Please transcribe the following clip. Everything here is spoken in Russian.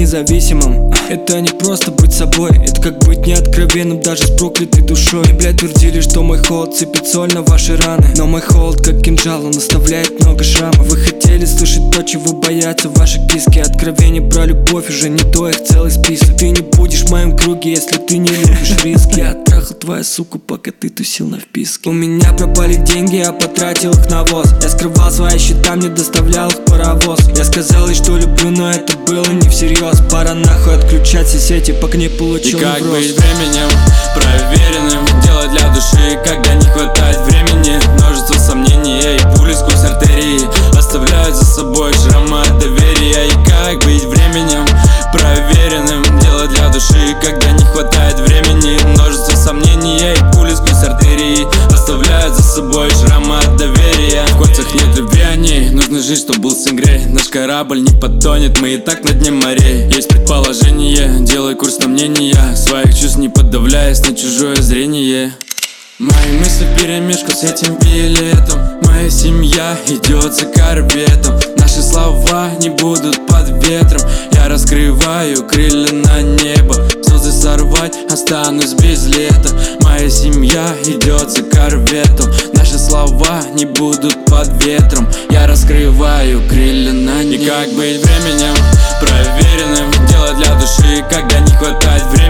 независимым. Это не просто быть собой, это как быть неоткровенным даже с проклятой душой. И, блядь, твердили, что мой холод сыпет соль на ваши раны, но мой холод как кинжал, он оставляет много шрамов. Вы хотели слышать то, чего боятся ваши киски. Откровения про любовь уже не то, их целый список. Ты не будешь в моем круге, если ты не любишь риски. Я оттрахал твою суку, пока ты тусил на вписке. У меня пропали деньги, я потратил их на воз. Я скрывал свои счета, мне доставлял их паровоз. Я сказал ей, что люблю, но это было не всерьез. Пора нахуй отключать все сети, пока не получил невроз. И как невроз. быть временем проверенным, делать для души, когда не хватает времени. Множество сомнений и пули сквозь артерии оставляют за собой шрамы от доверия. И как быть временем проверенным, делать для души, когда не хватает времени. Множество сомнений и пули сквозь артерии оставляют за собой шрамы от доверия. В кольцах нет любви, они нужно жить, чтобы был сингрей. Наш корабль не потонет, мы и так на дне морей. Есть предположение, делай курс на мнения, своих чувств не поддавляясь на чужое зрение. Мои мысли вперемешку с этим билетом. Моя семья идет за корветом. Наши слова не будут под ветром. Я раскрываю крылья на небо. Слезы сорвать, останусь без лета. Моя семья идет за корветом. Наши слова не будут под ветром. Я раскрываю крылья на небо. И как быть временем проверенным, делать для души, когда не хватает времени.